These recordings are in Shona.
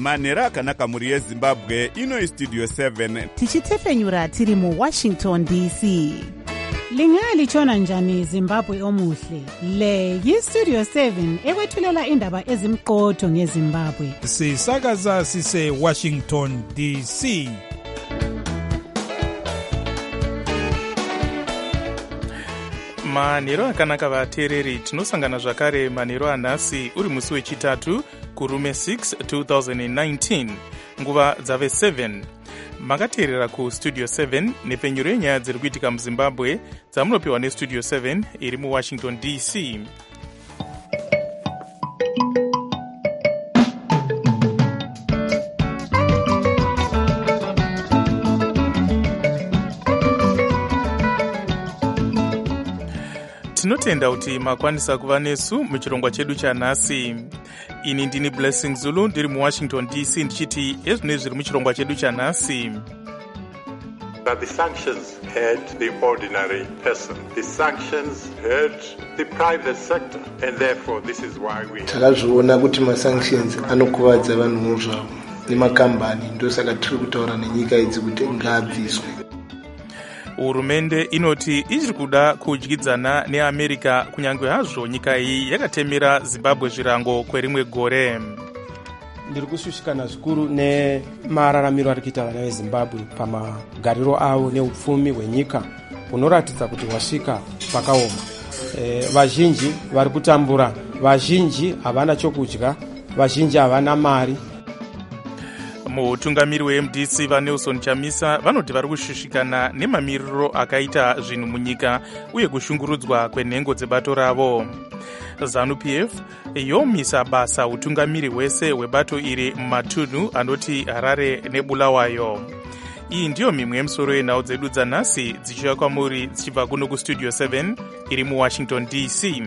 manhero akanaka mhuri yezimbabwe. Ino Studio 7 tichitefenyura tiri muWashington DC. Lingalitshona njani Zimbabwe omuhle? Le yiStudio 7 ekwethulela indaba ezimqotho ngeZimbabwe. Sisakaza sise Washington DC. Manhero akanaka vateereri, tinosangana zvakare manhero anhasi uri musi wechitatu kurume 6 2019 nguva dzave 7. Makateerera kuStudio 7 nepfenyuro yenyaya dziri kuitika muZimbabwe dzamunopiwa neStudio 7 iri muWashington DC. Tinotenda kuti makwanisa kuva nesu muchirongwa chedu chanhasi. Ini ndini Blessing Zulu ndiri muWashington DC ndichiti ezvino zviri muchirongwa chedu chanhasi. That the sanctions hurt the ordinary person. The sanctions hurt the private sector, and therefore this is why we takazviona kuti masanctions anokuvadza vanhu zvavo nemakambani, ndosaka tiri kutaura nenyika idzi kuti ngabviswe. Hurumende inoti ichiri kuda kudyidzana neAmerica kunyange hazvo nyika iyi yakatemera Zimbabwe zvirango kwerimwe gore. Ndiri kushushikana zvikuru nemararamiro ari kuita vana veZimbabwe pamagariro avo neupfumi hwenyika hunoratidza kuti hwasvika pakaoma. Vazhinji vari kutambura, vazhinji havana chokudya, vazhinji havana mari. Mutungamiri weMDC vaNelson Chamisa vanoti vari kushushikana nemamiriro akaita zvinhu munyika uye kushungurudzwa kwenhengo dzebato ravo. ZANU-PF yomisa basa utungamiri hwese hwebato iri mumatunhu anoti Harare neBulawayo. Iyi ndiyo mimwe yemisoro yenhau dzedu dzanhasi dzichiuya kwamuri dzichibva kuno kuStudio 7 iri muWashington DC.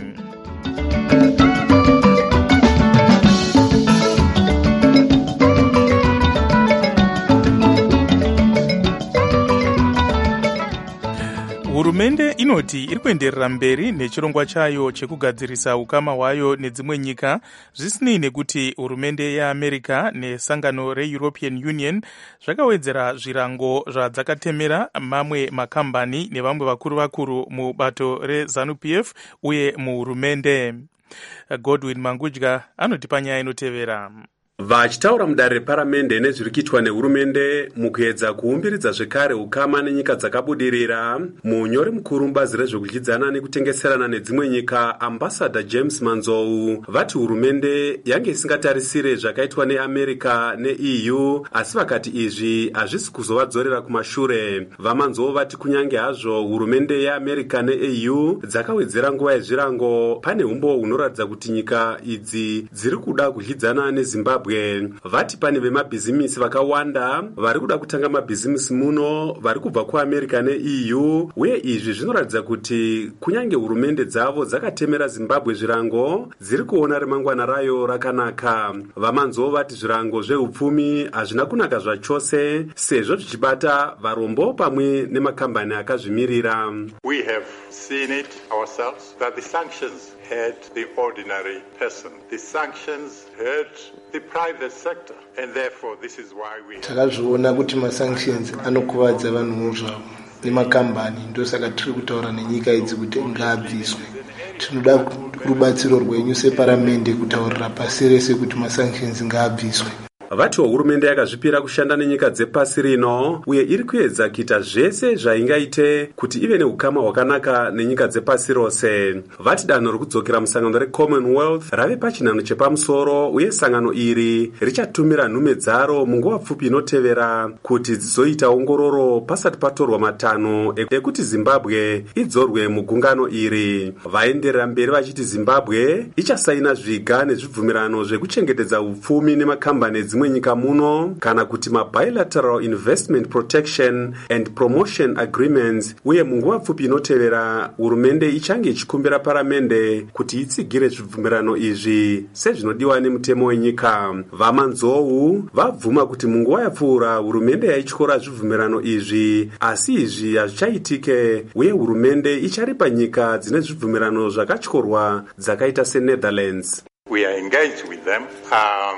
Hurumende inoti iri kuenderera mberi nechirongwa chayo chekugadzirisa ukama hwayo nedzimwe nyika, zvisinei nekuti hurumende yeAmerica nesangano reEuropean Union zvakawedzera zvirango zvadzakatemera mamwe makambani nevamwe vakuru mubato reZANU-PF uye muhurumende. Godwin Mangudya anoti panyaya inotevera. Vachitaura mudare reparamende nezviri kuitwa nehurumende mukuedza kuumbiridza zvekare ukama nenyika dzakabudirira, munyori mukuru mubazi rezvekudyidzana nekutengeserana nedzimwe nyika Ambassador James Manzou vati hurumende yange isingatarisire zvakaitwa neAmerica neEU, asi vakati izvi hazvisi kuzovadzorera kumashure. VaManzou vati kunyange hazvo hurumende yeAmerica neEU dzakawedzera nguva yezvirango, pane umbo hunoratidza kuti nyika idzi dziri kuda kudyidzana neZimbabwe. Vati pane vemabhizimisi vakawanda vari kuda kutanga mabhizimisi muno vari kubva kuAmerica neEU, uye izvi zvinoratidza kuti kunyange hurumende dzavo dzakatemera Zimbabwe zvirango dziri kuona remangwana rayo rakanaka. VaManzou vati zvirango zveupfumi hazvina kunaka zvachose sezvo zvichibata varombo pamwe nemakambani akazvimirira. We have seen it ourselves that the sanctions hurt the ordinary person. The sanctions hurt the private sector, and therefore this is why we takazviona kuti masanctions anokuvadza vanhu zvavo nemakambani, ndosaka tiri kutaura nenyika idzi kuti ngabviswe. Tinoda rubatsiro rwenyu separamende kutaurira pasi rese kuti masanctions ngabviswe. Vatiwo hurumende yakazvipira kushanda nenyika dzepasi rino uye iri kuedza kuita zvese zvaingaite kuti ive neukama hwakanaka nenyika dzepasi rose. Vati danho rekudzokera musangano reCommonwealth rave pachinhano chepamusoro, uye sangano iri richatumira nhume dzaro munguva pfupi inotevera kuti dzizoita ongororo pasati patorwa matanho ekuti Zimbabwe idzorwe mugungano iri. Vaenderera mberi vachiti Zimbabwe ichasaina zviga nezvibvumirano zvekuchengetedza upfumi nemakambani dzimwe nyika muno kana kuti mabilateral investment protection and promotion agreements, uye munguva pfupi inotevera hurumende ichange ichikumbira paramende kuti itsigire zvibvumirano izvi sezvinodiwa nemutemo wenyika. VaManzou vabvuma kuti munguva yapfuura hurumende yaityora zvibvumirano izvi, asi izvi hazvichaitike, uye hurumende icharipa nyika dzine zvibvumirano zvakatyorwa dzakaita seNetherlands. We are engaged with them.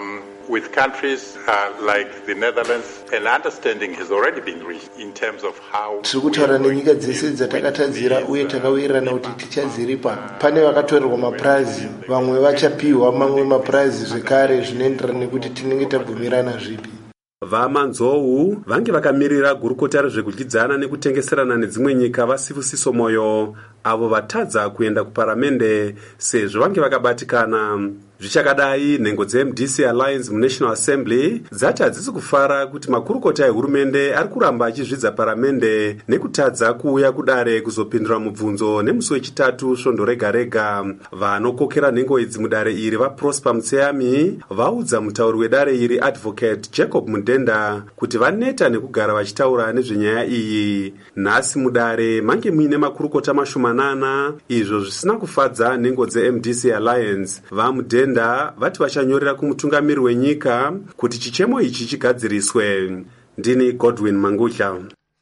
with countries like the Netherlands, an understanding has already been reached in terms of how tiri kutaura nenyika dzese dzatakatadzira uye takawirirana kuti tichadziripa. Pane vakatorerwa mapurazi, vamwe vachapiwa mamwe mapurazi zvekare zvinoenderana nekuti tinenge tabvumirana zvipi. vamanzou vange vakamirira gurukota rezvekudyidzana nekutengeserana nedzimwe nyika vasifusiso moyo avo vatadza kuenda kuparamende sezvo vange vakabatikana. Zvichakadai, nhengo dzeMDC Alliance muNational Assembly dzati hadzisi kufara kuti makurukota ehurumende ari kuramba achizvidza paramende nekutadza kuuya kudare kuzopindura mubvunzo nemusi wechitatu svondo rega rega. Vanokokera nhengo idzi mudare iri vaProsper Mutseyami vaudza mutauri wedare iri Advocate Jacob Mudenda kuti vaneta nekugara vachitaura nezvenyaya iyi. Nhasi mudare mange muine makurukota mashomanana, izvo zvisina kufadza nhengo dzeMDC Alliance. VaMudenda vati vachanyorera kumutungamiri wenyika kuti chichemo ichi chigadziriswe. Ndini Godwin Mangudla.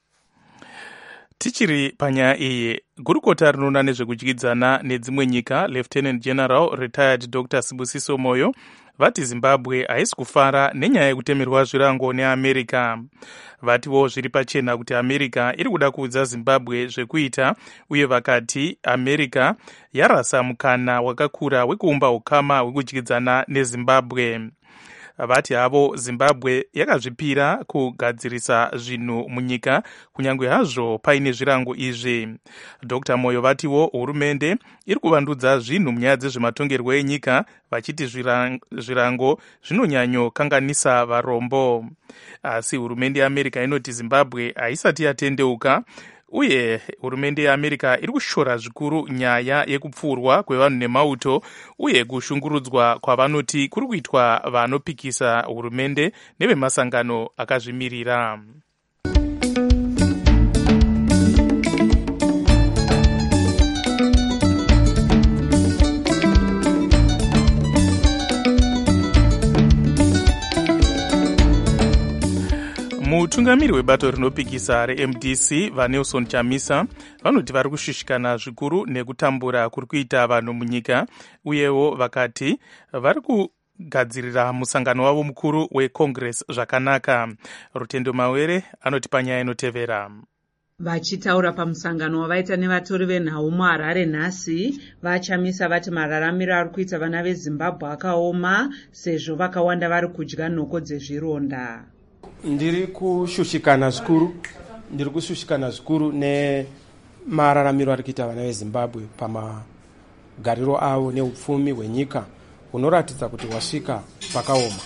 Tichiri panyaya iyi, gurukota rinoona nezvekudyidzana nedzimwe nyika Lieutenant General Retired Dr. Sibusiso Moyo vati Zimbabwe haisi kufara nenyaya yekutemerwa zvirango neAmerica. Vatiwo zviri pachena kuti America iri kuda kuudza Zimbabwe zvekuita, uye vakati America yarasa mukana wakakura wekuumba ukama hwekudyidzana neZimbabwe. Vati havo Zimbabwe yakazvipira kugadzirisa zvinhu munyika kunyange hazvo paine zvirango izvi. Dr. Moyo vatiwo hurumende iri kuvandudza zvinhu munyaya dzezvematongerwo enyika vachiti zvirango zvinonyanyo kanganisa varombo. Asi hurumende yeAmerica inoti Zimbabwe haisati yatendeuka, uye hurumende yeAmerica iri kushora zvikuru nyaya yekupfurwa kwevanhu nemauto uye kushungurudzwa kwavanoti kuri kuitwa vanopikisa hurumende nevemasangano akazvimirira. Mutungamiri webato rinopikisa reMDC vaNelson Chamisa vanoti vari kushushikana zvikuru nekutambura kuri kuita vanhu munyika, uyewo vakati vari kugadzirira musangano wavo mukuru weCongress zvakanaka. Rutendo Mawere anoti panyaya inotevera. Vachitaura pamusangano wavaita nevatori venhau muHarare nhasi, vaChamisa vati mararamiro ari kuita vana veZimbabwe akaoma sezvo vakawanda vari kudya nhoko dzezvironda. Ndiri kushushikana zvikuru nemararamiro ari kuita vana veZimbabwe pamagariro avo neupfumi hwenyika hunoratidza kuti wasvika pakaoma.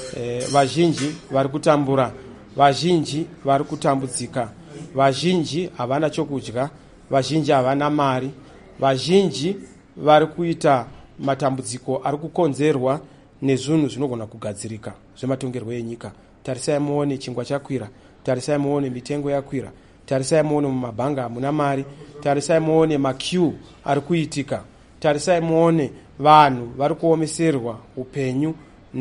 Vazhinji vari kutambura, vazhinji vari kutambudzika, vazhinji havana chokudya, vazhinji havana mari, vazhinji vari kuita matambudziko ari kukonzerwa nezvinhu zvinogona kugadzirika zvematongerwo enyika. Tarisai muone chingwa chakwira, tarisai muone mitengo yakwira, tarisai muone mumabhanga hamuna mari, tarisai muone maqueue ari kuitika, tarisai muone vanhu vari kuomeserwa upenyu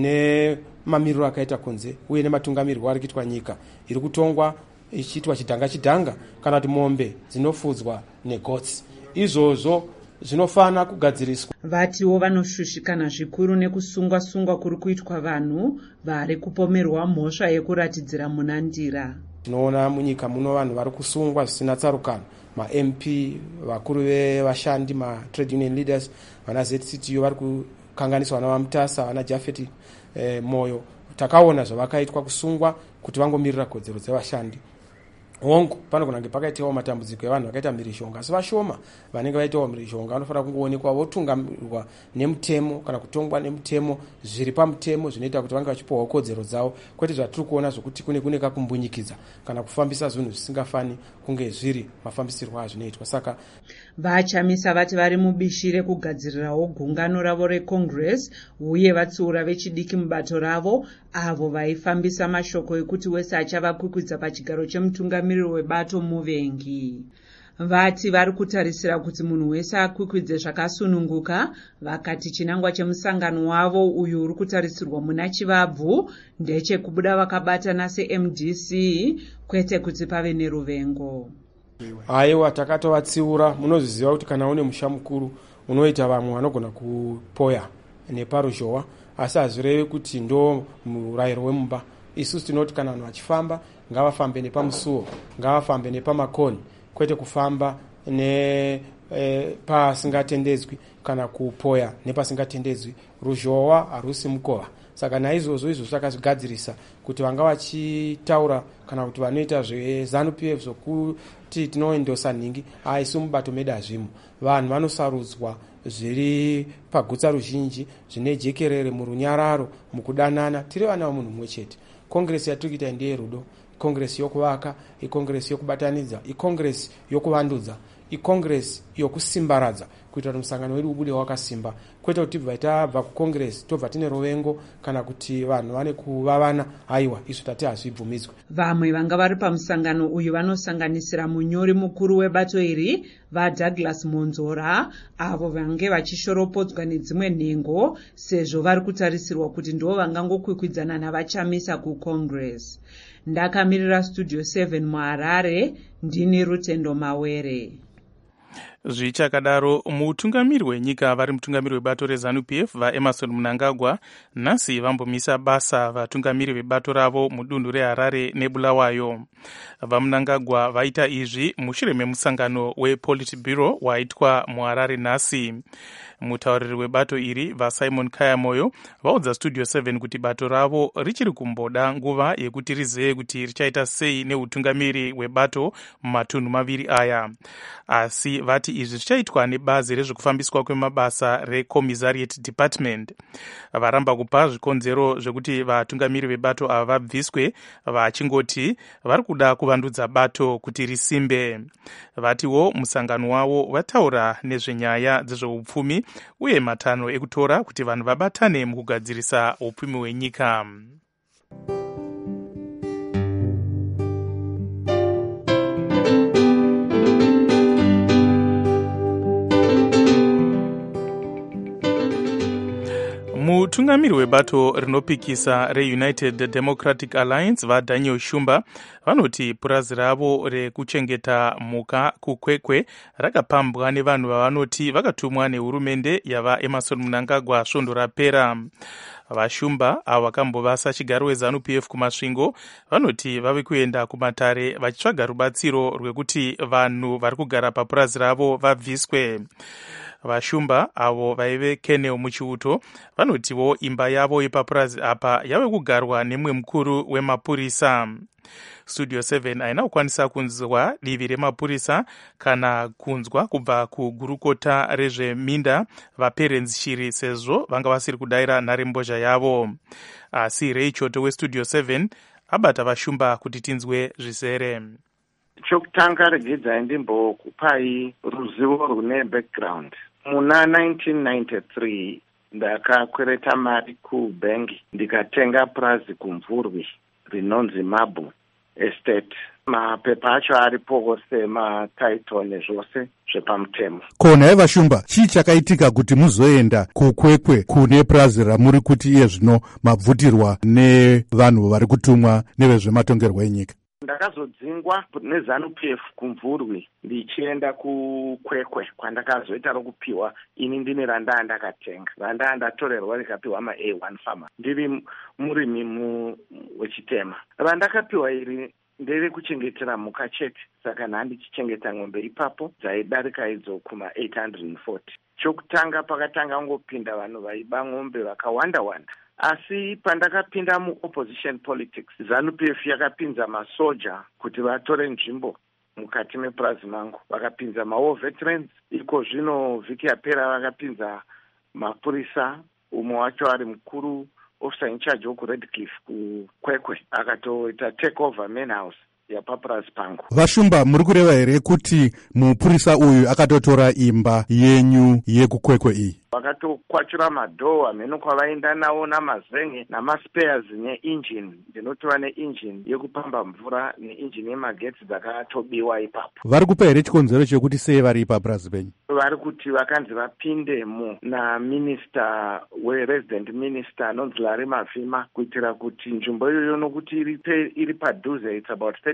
nemamiriro akaita kunze uye nematungamiriro ari kuitwa nyika iri kutongwa ichiitwa chidhanga kana kuti mombe dzinofudzwa negotsi. Izvozvo zvinofana kugadziriswa. Vatiwo vanoshushikana zvikuru nekusungwa kuri kuitwa vanhu vari kupomerwa mhosva yekuratidzira munandira. Tinoona munyika muno vanhu vari kusungwa zvisina tsarukano, maMP, vakuru vevashandi, matrade union leaders, vana ZCTU vari kukanganiswa vana vaMutasa, vana Jafeti Moyo. Takaona zvavakaitwa kusungwa kuti vangomirira kodzero dzevashandi. Hongu panogona pakaitawo matambudziko evanhu vakaita mhirizhonga, asi vashoma vanenge vaitawo mhirizhonga vanofanira kungoonekwa votungamirwa nemutemo kana kutongwa nemutemo, zviri pamutemo zvinoita kuti vange vachipiwawo kodzero dzavo, kwete zvatiri kuona zvokuti kune kakumbunyikidza kana kufambisa zvinhu zvisingafani kunge zviri mafambisirwo azvinoitwa. Saka vaChamisa vati vari mubishi rekugadzirirawo gungano ravo reCongress uye vatsiura vechidiki mubato ravo avo vaifambisa mashoko ekuti wese achavakwikwidza pachigaro chemutungamiriri webato muvengi. Vati vari kutarisira kuti munhu wese akwikwidze zvakasununguka. Vakati chinangwa chemusangano wavo uyu uri kutarisirwa muna chivabvu ndechekubuda vakabatana seMDC, kwete kuti pave neruvengo. Aiwa, takatovatsiura. Munozviziva kuti kana une musha mukuru unoita vamwe vanogona kupoya neparuzhowa, asi hazvireve kuti ndo murayiro wemumba. Isusu tinoti kana vanhu vachifamba ngavafambe nepamusuwo, ngavafambe nepamakoni, kwete kufamba pasingatendedzwi kana kupoya nepasingatendedzwi. Ruzhowa harusi mukova. Saka naizvozvo izvo takazvigadzirisa kuti vanga vachitaura kana kuti vanoita zveZANU-PF zvokuti tinoendosa nhingi, isu mubato medu hazvimo. Vanhu vanosarudzwa zviri pagutsa ruzhinji, zvine jekerere murunyararo, mukudanana. Tiri vana vemunhu mumwe chete. Kongresi yatiri kuita ndeyerudo, kongresi yokuvaka, ikongresi yokubatanidza, ikongresi yokuvandudza, ikongresi yokusimbaradza kuitira kuti musangano wedu ubude wakasimba, kwete kuti tibva tabva kukongresi tobva tine rovengo kana kuti vanhu vane kuvavana. Haiwa, izvo tati hazvibvumidzwe. Vamwe vanga vari pamusangano uyu vanosanganisira munyori mukuru webato iri vaDouglas Monzora, avo vange vachishoropodzwa nedzimwe nhengo sezvo vari kutarisirwa kuti ndo vangangokwikwidzana navachamisa kucongress. Ndakamirira Studio 7 muHarare, ndini Rutendo Mawere. Zvichakadaro, mutungamiri wenyika vari mutungamiri webato reZANU-PF vaEmmerson Mnangagwa nhasi vambomisa basa vatungamiri vebato ravo mudunhu reHarare neBulawayo. VaMnangagwa vaita izvi mushure memusangano wePolitburo waitwa muHarare nhasi. Mutauriri webato iri vaSimon Kayamoyo vaudza Studio 7 kuti bato ravo richiri kumboda nguva yekuti rizeye kuti richaita sei neutungamiri webato mumatunhu maviri aya. Asi vati izvi zvichaitwa nebazi rezvekufambiswa kwemabasa reCommissariat Department. Varamba kupa zvikonzero zvekuti vatungamiri vebato ava vabviswe, vachingoti vari kuda kuvandudza bato kuti risimbe. Vatiwo musangano wavo vataura nezvenyaya dzezveupfumi uye matanho ekutora kuti vanhu vabatane mukugadzirisa upfumi hwenyika. Mutungamiri webato rinopikisa reUnited Democratic Alliance vaDaniel Shumba vanoti purazi ravo rekuchengeta mhuka kukwekwe rakapambwa nevanhu vavanoti vakatumwa nehurumende yavaEmmerson Mnangagwa svondo rapera. VaShumba avo vakambovasa chigaro weZANU-PF kumasvingo vanoti vave kuenda kumatare vachitsvaga rubatsiro rwekuti vanhu vari kugara papurazi ravo vabviswe. VaShumba avo vaive Kenel muchiuto vanotiwo imba yavo yepapurazi apa yave kugarwa nemwe mukuru wemapurisa. Studio 7 haina kukwanisa kunzwa divi remapurisa kana kunzwa kubva kugurukota rezveminda vaPerens Shiri sezvo vanga vasiri kudayira nharembozha yavo. Asi Ray Choto weStudio 7 abata VaShumba kuti tinzwe zvizere. Chokutanga regedzai ndimbokupai ruzivo rune background. Muna 1993 ndakakwereta mari kubhengi ndikatenga purazi kumvurwi rinonzi Mabu Estate. Mapepa acho aripo semataito nezvose zvepamutemo. Kona yeVashumba, chii chakaitika kuti muzoenda kukwekwe kune purazi ramuri kuti iye zvino mabvutirwa nevanhu vari kutumwa nevezvematongerwo enyika? Ndakazodzingwa neZANU-PF kumvurwi ndichienda kukwekwe kwandakazoita rokupiwa ini ndine randa ndakatenga. Randa ndatorerwa rikapiwa A1 farmer. Ndiri murimi wechitema. Randakapiwa iri ndere kuchengetera mhuka chete, saka nhandichichengeta ng'ombe ipapo dzaidarika idzo kuma 840. Chokutanga pakatanga ngopinda vanhu vaiba ng'ombe vakawanda-wanda. Asi pandakapinda muopposition politics, ZANU-PF yakapinza masoja kuti vatore nzvimbo mukati mepurazi mangu. Vakapinza war veterans, iko zvino vhiki yapera vakapinza mapurisa, umwe wacho ari mukuru officer in charge wokuRedcliffe kukwekwe, akatoita take over main house yapapurazi pangu. VaShumba, muri kureva here kuti mupurisa uyu akatotora imba yenyu yekukwekwe iyi? Vakatokwachura madhoo ameno kwavaenda nawo namazenge namaspares neinjini. Ndinotova neinjini yekupamba mvura neinjini yemagetsi dzakatobiwa ipapo. Vari kupa here chikonzero chekuti sei vari ipapurazi penyu? Vari kuti vakanzi vapindemo naminista weresident minister anonzi Larry Mavhima kuitira kuti nzvimbo iyoyo nokuti iri padhuze, it's about 30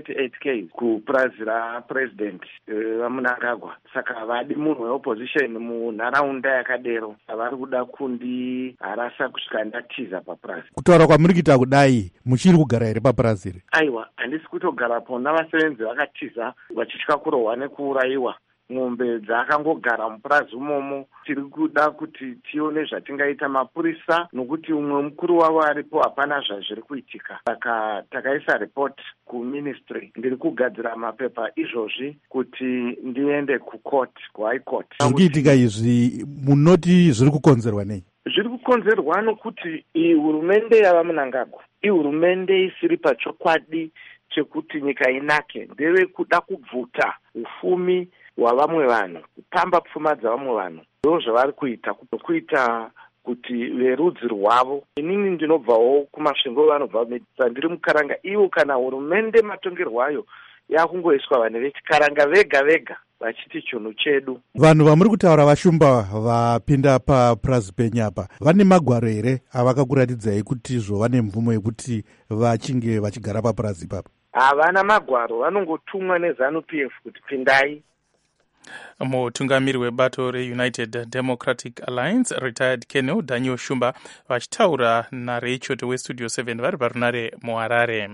28 cases kupurazi rapresident vaMnangagwa. Saka vadi munhu weopposition munharaunda yakadero vari kuda kundiharasa kusvika ndatiza papurazi. Kutaura kwamuri kuita kudai, muchiri kugara here papurazi iri? Aiwa, handisi kutogarapo, navasevenzi vakatiza vachitya kurohwa nekuurayiwa. Mombe dzakangogara mupurazi umomo. Tiri kuda kuti tione zvatingaita mapurisa, nokuti umwe mukuru wavo aripo, hapana zvazviri kuitika. Saka takaisa report kuministry. Ndiri kugadzira mapepa izvozvi kuti ndiende kuhigh court. Zviri kuitika izvi munoti zviri kukonzerwa nei? Zviri kukonzerwa nokuti iyi hurumende yavaMnangagwa ihurumende isiri pachokwadi chekuti nyika inake, ndeve kuda kubvuta ufumi hwavamwe vanhu, kupamba pfuma dzavamwe vanhu. Ndizvo zvavari kuita kuti verudzi rwavo. Inini ndinobvawo kumasvingo, vanobva ndiri muKaranga. Ivo kana hurumende matongerwo ayo yakungoiswa vanhu vechiKaranga vega vega vachiti chunhu chedu. Vanhu vamuri kutaura vashumba vapinda papurazi penyu apa, vane magwaro here avakakuratidzai kuti izvo vane mvumo yekuti vachinge vachigara papurazi ipapo? Havana magwaro, vanongotumwa neZANU-PF kuti pindai. Mutungamiri webato reUnited Democratic Alliance retired Colonel Daniel Shumba vachitaura naReichoto weStudio 7 vari parunare muHarare.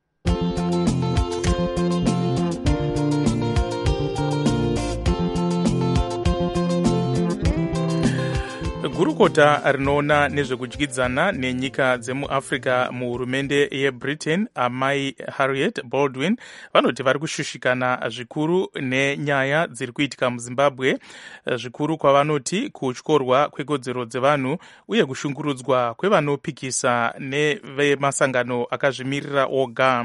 Gurukota rinoona nezvekudyidzana nenyika dzemuAfrica muhurumende yeBritain, amai Harriet Baldwin, vanoti vari kushushikana zvikuru nenyaya dziri kuitika muZimbabwe, zvikuru kwavanoti kutyorwa kwekodzero dzevanhu uye kushungurudzwa kwevanopikisa nevemasangano akazvimirira oga.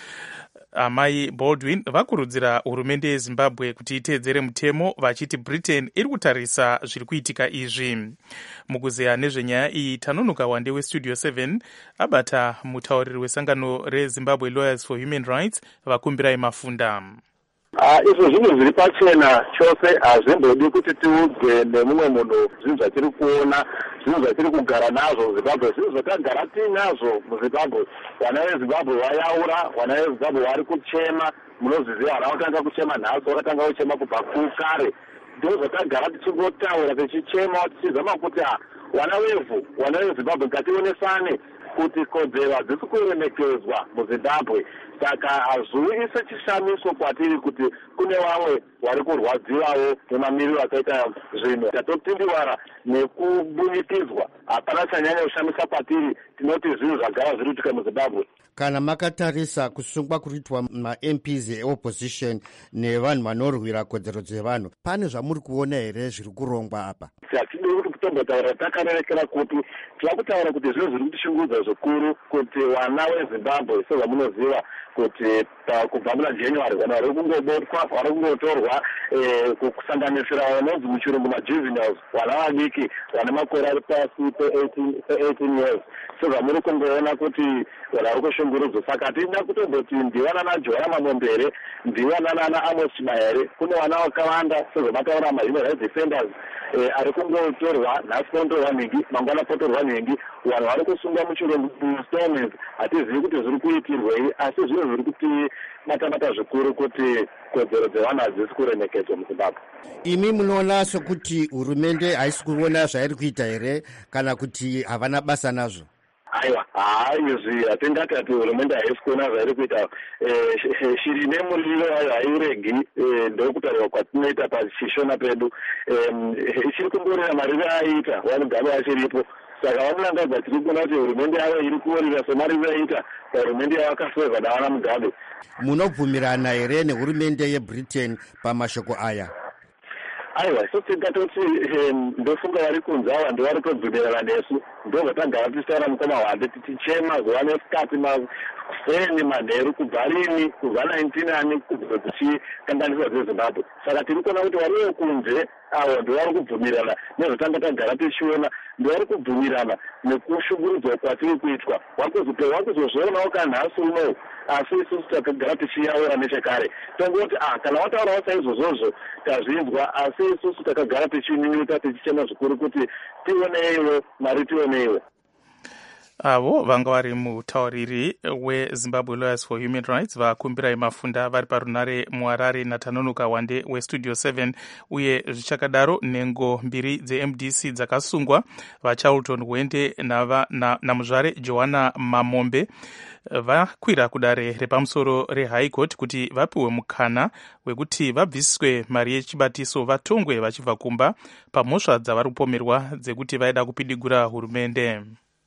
Amai Baldwin vakurudzira hurumende yeZimbabwe kuti iteedzere mutemo, vachiti Britain iri kutarisa zviri kuitika izvi. Mukuzeya nezvenyaya iyi, Tanonoka Wande weStudio 7 abata mutauriri wesangano reZimbabwe Lawyers for Human Rights Vakumbirai Mafunda. Izvo zvinhu zviri pachena chose, hazvimbodi kuti tiudze nemumwe munhu zvinhu zvatiri kuona, zvinhu zvatiri kugara nazvo muZimbabwe, zvinhu zvatagara tinazvo muZimbabwe. Vana veZimbabwe vayaura, vana veZimbabwe vari kuchema, munozviziva, vana vakatanga kuchema nhasi, vakatanga kuchema kubva kare. Ndizvo zvatagara tichingotaura tichichema, tichizama kuti vana veZimbabwe ngationesane kuti kodzero hadzisi kuremekedzwa muZimbabwe. Saka hazviuyi sechishamiso kwatiri kuti kune vamwe vari kurwadziwawo nemamiriro akaita zvinhu. Tatopindiwara nekubunikidzwa, hapana chanyanya kushamisa kwatiri, tinoti zvinhu zvagara zviri kuitika muZimbabwe. Kana makatarisa kusungwa kuriitwa maMPs eopposition nevanhu vanorwira kodzero dzevanhu, pane zvamuri kuona here zviri kurongwa apa? Hatidi kuti kutombotaura takarerekera kuti tava kutaura kuti zvinhu zviri kutishungurudza zvikuru kuti vana veZimbabwe sezvamunoziva kuti kubva muna January vanhu vari kungobotwa, vari kungotorwa kusanganisira vanonzi muchirungu majuveniles, vana vadiki vane makore ari pasi pe18 years. Sezvamuri kungoona kuti vanhu vari kushungurudzwa. Saka hatina kutomboti ndivana naJohana Mamombere, ndivana nana Amos Chimaere, kune vana vakawanda sezvamataura mahuman rights defenders ari kungotorwa, nhasi potorwa nhingi, mangwana potorwa nhingi, vanhu vari kusungwa muchirungu installments. Hatizivi kuti zviri kuitirwei, asi zvinhu zviri kuti matamata zvikuru kuti kodzero dzevanhu hadzisi kuremekedzwa muZimbabwe. Imi munoona sokuti hurumende haisi kuona zvairi kuita here kana kuti havana basa nazvo? Aiwa, izvi hatingati ati hurumende haisi kuona zvairi kuita. Shiri nemuriro ayo hairegi, ndokutaurwa kwatinoita pachishona pedu. Ichiri kungorira mariro aiita wamugabe achiripo. Saka vaMnangagwa tiri kuona kuti hurumende yavo iri kuorira semariro aiita pahurumende yavakaseva navana Mugabe. Munobvumirana here nehurumende yeBritain pamashoko aya? Aiwa, isu tingatoti ndofunga vari kunze ava ndovari kubvumirana nesu. Ndozvatagara tichitaura mukoma Wande tichichema zuva nesikati mafeni manheru kubva rini, kubva 19 ani kubva tichikanganiswa dzeZimbabwe. Saka tiri kuona kuti vari vekunze avo ndovari kubvumirana nezvatanga tagara tichiona, ndovari kubvumirana nekushungurudzwa kwatiri kuitwa. Wakuzozvionawo kanhasi unowu, asi isusu takagara tichiyaura nechekare. Tongoti kana wataurawo saizvozvozvo tazvinzwa, asi isusu takagara tichininita tichichema zvikuru kuti tioneiwo mari tioneiwo. avo vanga vari mutauriri wezimbabwe lawyers for human rights vakumbira mafunda vari parunare muharare natanonoka wande westudio 7 uye zvichakadaro nhengo mbiri dzemdc dzakasungwa vacharlton wende namuzvare johanna mamombe vakwira kudare repamusoro rehigh court kuti vapiwe mukana wekuti vabvisiswe mari yechibatiso vatongwe vachibva kumba pamhosva dzavari kupomerwa dzekuti vaida kupidigura hurumende.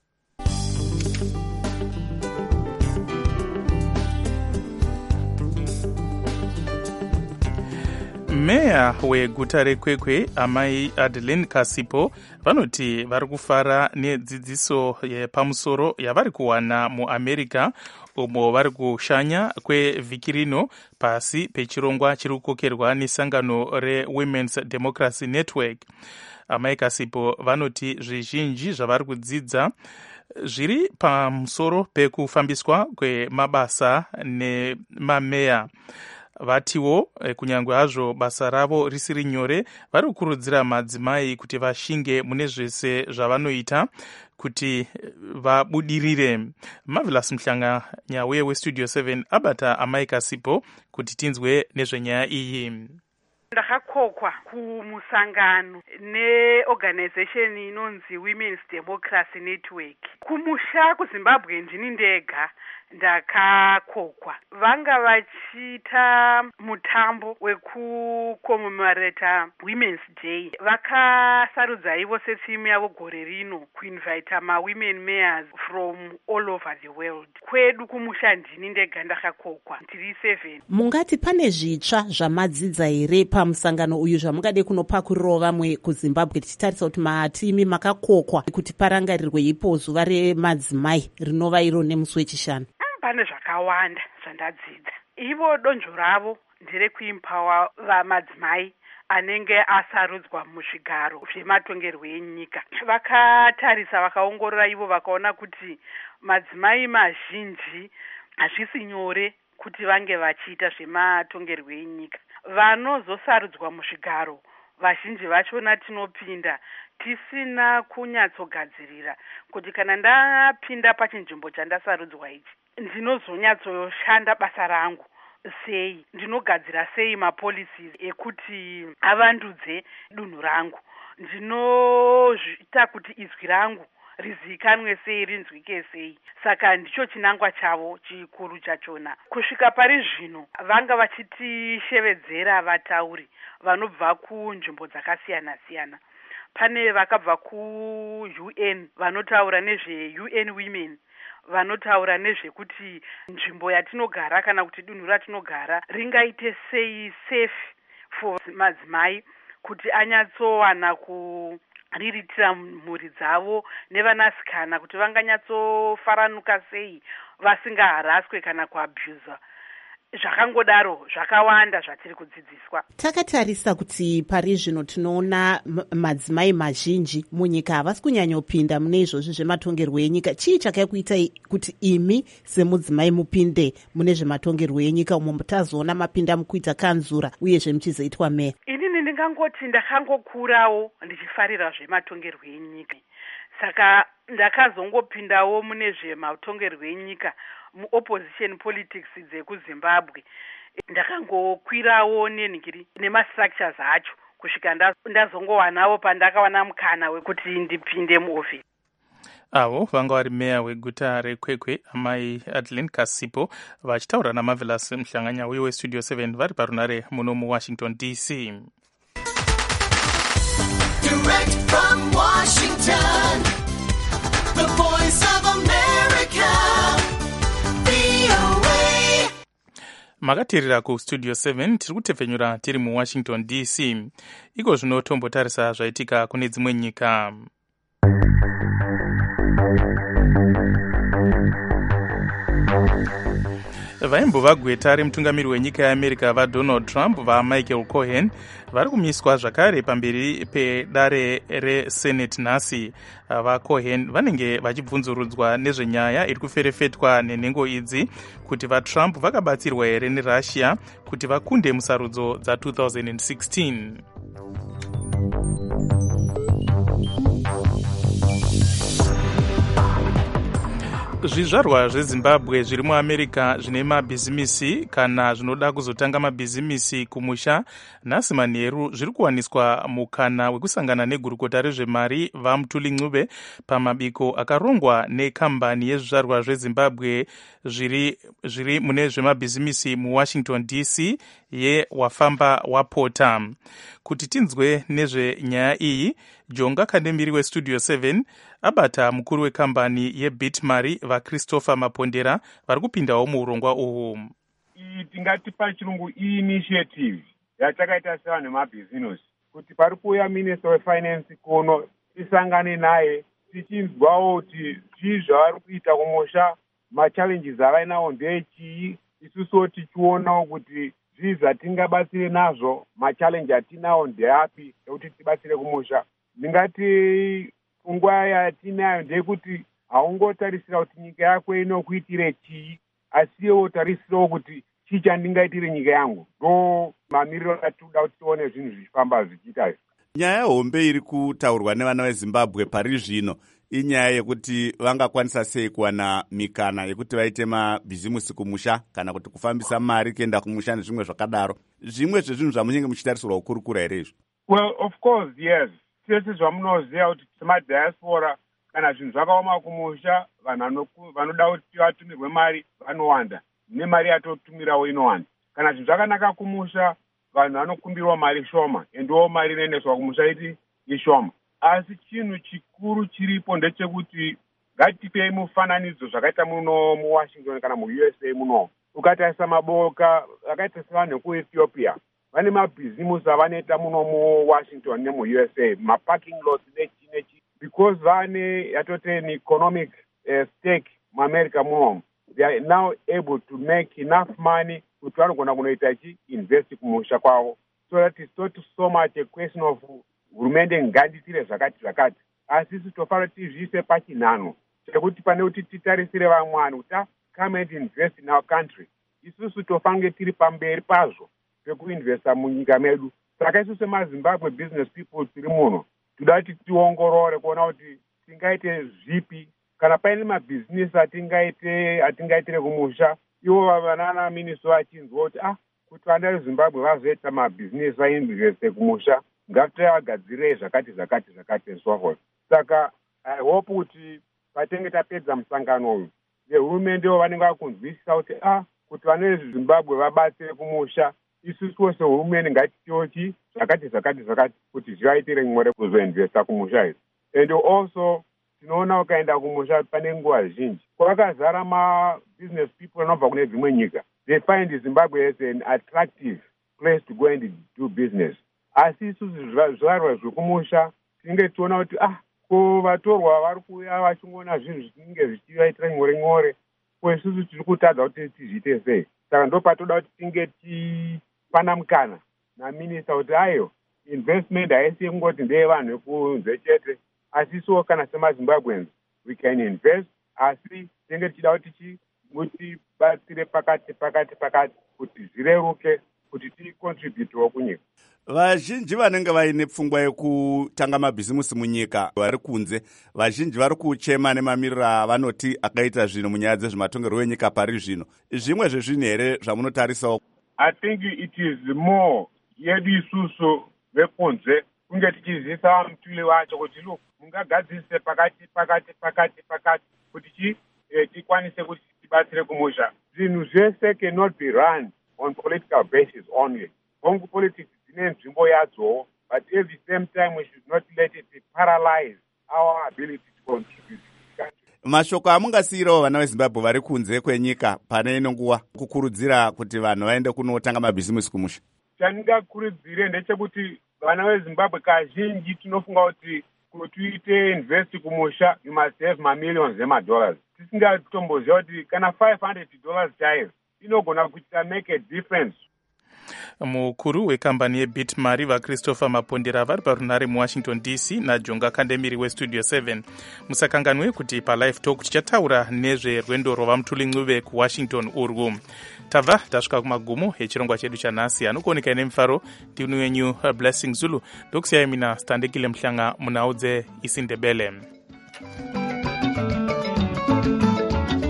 Meya weguta rekwekwe amai Adeline Kasipo vanoti vari kufara nedzidziso yepamusoro yavari kuwana muAmerica umo vari kushanya kwevhiki rino pasi pechirongwa chiri kukokerwa nesangano reWomen's Democracy Network. Amai Kasipo vanoti zvizhinji zvavari kudzidza zviri pamusoro pekufambiswa kwemabasa nemameya. Vatiwo kunyangwe hazvo basa ravo risiri nyore vari kukurudzira madzimai kuti vashinge mune zvese zvavanoita kuti vabudirire. Marvelous Mhlanganya uye westudio 7 abata amai Kasipo kuti tinzwe nezvenyaya iyi. Ndakakokwa kumusangano neorganization inonzi Women's Democracy Network. Kumusha kuZimbabwe ndini ndega ndakakokwa. Vanga vachiita mutambo wekucommemorata Women's Day. Vakasarudza ivo sethimu yavo gore rino kuinvita women mayors from all over the world. Kwedu kumusha ndini ndega ndakakokwa. Ndiri 7. Mungati pane zvitsva zvamadzidza here pamusangano uyu zvamungade kunopakurirawo vamwe kuZimbabwe tichitarisa kuti matimi makakokwa kuti parangarirwe ipo zuva remadzimai rinova iro nemusi wechishanu? Pane zvakawanda zvandadzidza. Ivo donzvo ravo nderekuimpawa vamadzimai anenge asarudzwa muzvigaro zvematongerwo enyika. Vakatarisa vakaongorora ivo vakaona kuti madzimai mazhinji hazvisi nyore kuti vange vachiita zvematongerwo enyika. Vanozosarudzwa muzvigaro vazhinji vachona tinopinda tisina kunyatsogadzirira kuti kana ndapinda pachinzvimbo chandasarudzwa ichi ndinozonyatsoshanda basa rangu sei, ndinogadzira sei mapolicies ekuti avandudze dunhu rangu, ndinoita kuti izwi rangu rizikanwe sei, rinzwike sei. Saka ndicho chinangwa chavo chikuru chachona. Kusvika pari zvino vanga vachitishevedzera vatauri vanobva kunzvimbo dzakasiyana siyana. Pane vakabva kuUN vanotaura nezveUN Women, vanotaura nezvekuti nzvimbo yatinogara kana kuti dunhu ratinogara ringaite sei safe for madzimai kuti anyatsowana kuriritira mhuri dzavo nevanasikana kuti vanganyatsofaranuka sei vasingaharaswe kana kuabhuza. Zvakangodaro zvakawanda zvatiri kudzidziswa. Takatarisa kuti pari zvino tinoona madzimai mazhinji munyika havasi kunyanyopinda mune izvozvi zvematongerwo enyika. Chii chakakuita kuti imi semudzimai mupinde mune zvematongerwo enyika umo mutazoona mapinda mukuita kanzura uyezve muchizoitwa meya? Inini ndingangoti ndakangokurawo ndichifarira zvematongerwo enyika. Saka ndakazongopindawo mune zvematongerwo enyika muopposition politics dzekuZimbabwe. Ndakangokwirawo nenhingiri nemastructures acho kusvika ndazongowanawo pandakawana mukana wekuti ndipinde muofisi. Avo vanga vari meya weguta rekwekwe amai Adeline Kasipo vachitaura naMarvelous Mhlanganya uye westudio 7 vari parunare muno muWashington DC. Direct from Washington, the voice of America, VOA. Makatirira kustudio 7 tiri kutepfenyura tiri muWashington DC. Iko zvino tombotarisa zvaitika kune dzimwe nyika. Vaimbova gweta remutungamiri wenyika yeAmerica vaDonald Trump vaMichael Cohen vari kumiswa zvakare pamberi pedare reSenate nhasi. VaCohen vanenge vachibvunzurudzwa nezvenyaya iri kuferefetwa nenhengo idzi kuti vaTrump vakabatsirwa here neRussia kuti vakunde musarudzo dza2016. zvizvarwa zvezimbabwe zviri muamerica zvine mabhizimisi kana zvinoda kuzotanga mabhizimisi kumusha nhasi manheru zviri kuwaniswa mukana wekusangana negurukota rezvemari vaMutuli Ncube pamabiko akarongwa nekambani yezvizvarwa zvezimbabwe zviri mune zvemabhizimisi muwashington DC yewafamba wapota. Kuti tinzwe nezvenyaya iyi, Jonga Kandemiri westudio 7 abata mukuru wekambani yeBitMari vaChristopher Mapondera vari kupindawo muurongwa uhu. Iyi tingati pachirungu initiative yatakaita sevanhu vemabhizinesi kuti pari kuuya minista wefinance kuno tisangane naye tichinzwawo kuti zvii zvavari kuita kumusha, machallenges avainawo ndechii, isusuwo tichionawo kuti zvii zvatingabatsire nazvo, machallenji atinawo ndeapi ekuti tibatsire kumusha. Ndingati pfungwa yatinayo ndeyekuti haungotarisira kuti nyika yako inokuitire chii, asi wotarisirawo kuti chii chandingaitire nyika yangu. Ndo mamiriro atinoda kuti tione zvinhu zvichifamba zvichiita izvi. Nyaya hombe iri kutaurwa nevana vezimbabwe pari zvino inyaya yekuti vangakwanisa sei kuwana mikana yekuti vaite mabhizimusi kumusha kana kuti kufambisa mari kuenda kumusha nezvimwe zvakadaro. Zvimwe zvezvinhu zvamunenge muchitarisirwa kukurukura here izvo? Well, of course, yes. Tese zvamunoziva kuti semadiaspora kana zvinhu zvakaoma kumusha, vanhu vanoda kuti vatumirwe mari vanowanda, nemari yatotumirawo inowanda. Kana zvinhu zvakanaka kumusha, vanhu vanokumbirwa mari shoma, endiwo mari inoendeswa kumusha iti ishoma. Asi chinhu chikuru chiripo ndechekuti ngatipei mufananidzo zvakaita muno muWashington kana muUSA muno. Ukatarisa maboka akaita sevanhu vekuEthiopia vane mabhizimusi avanoita muno muWashington nemuUSA, maparking lots nechi because vane yatoti an economic stake muAmerica muno. They are now able to make enough money kuti vanogona kunoita invest kumusha kwavo. So that is not so much a question of hurumende nganditire zvakati, asi isi tofanira tizviise pachinhano chekuti pane kuti titarisire vamwe vanhu kuti come and invest in our country. Isusu tofanira tiri pamberi pazvo pekuinvesta munyika medu. Saka isusu semaZimbabwe business people tiri muno toda kuti tiongorore kuona kuti tingaite zvipi kana paine mabhizinesi atingaitire kumusha. Ivo vanana minister vachinzwa kuti vana veZimbabwe vazoita mabhizinesi vainveste kumusha, ngatiagadzirei zvakati and so forth. Saka I hope kuti patenge tapedza musangano uyu vehurumende vanenge vakunzwisisa kuti vana veZimbabwe vabatsire kumusha, isusuwo sehurumende ngatitiyochi zvakati kuti zvivaitire nyore kuzoinvesta kumusha izvi. And also tinoona ukaenda kumusha pane nguva zhinji kwakazara ma-business people vanobva kune dzimwe nyika. They find Zimbabwe as an attractive place to go and do business. Asi isusu zvivarwa zvekumusha tinenge tiona kuti ko vatorwa vari kuuya vachingona zvinhu zvinenge zvichivaitira nyore ko isusu tiri kutadza kuti tizviite sei. Saka ndopatoda kuti tinge tipana mukana naminista kuti investment haisi kungoti ndeyevanhu vekunze chete, asi isuwo kana semaZimbabweans we can invest, asi tinenge tichida kuti tibatsire pakati kuti zvireruke kuti ticontributewo kunyika. Vazhinji vanenge vaine pfungwa yekutanga mabhizimusi munyika vari kunze, vazhinji vari kuchema nemamiriro avanoti akaita zvino munyaya dzezvematongerwo enyika pari zvino. Zvimwe zvezvinhu here zvamunotarisawo? I think it is more yedu isusu vekunze kunge tichizisa mutuli wacho kuti mungagadzise pakati kuti tikwanise kuti tibatsire kumusha. Zvinhu zvese cannot be run on political basis only. Bongo politics dzine nzvimbo yadzo, but at the same time we should not let it paralyze our ability to contribute to the country. Mashoko amungasiyirawo vana veZimbabwe vari kunze kwenyika pane ino nguva kukurudzira kuti vanhu vaende kunotanga mabhizimusi kumusha? Chandingakurudzire ndechekuti vana veZimbabwe kazhinji tinofunga kuti uite invest kumusha you must have mamillions emadollars. Tisingatomboziva kuti kana $500 chaivo inogona kuita make a difference. Mukuru wekambani yeBitMari vaChristopher Mapondera vari parunare muWashington DC naJonga Kandemiri westudio 7. Musakanganwe kuti paLive Talk tichataura nezverwendo rwavaMutuli Ncube kuWashington urwu. Tabva tasvika kumagumo echirongwa chedu chanhasi. Anokuoneka nemufaro ndini wenyu Blessing Zulu. Ndokusiyai mina Standekile Mhlanga munhau dzeIsindebele.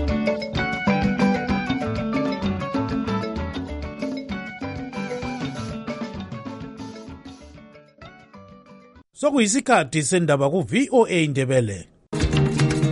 sokuyisikhathi sendaba ku-VOA Ndebele.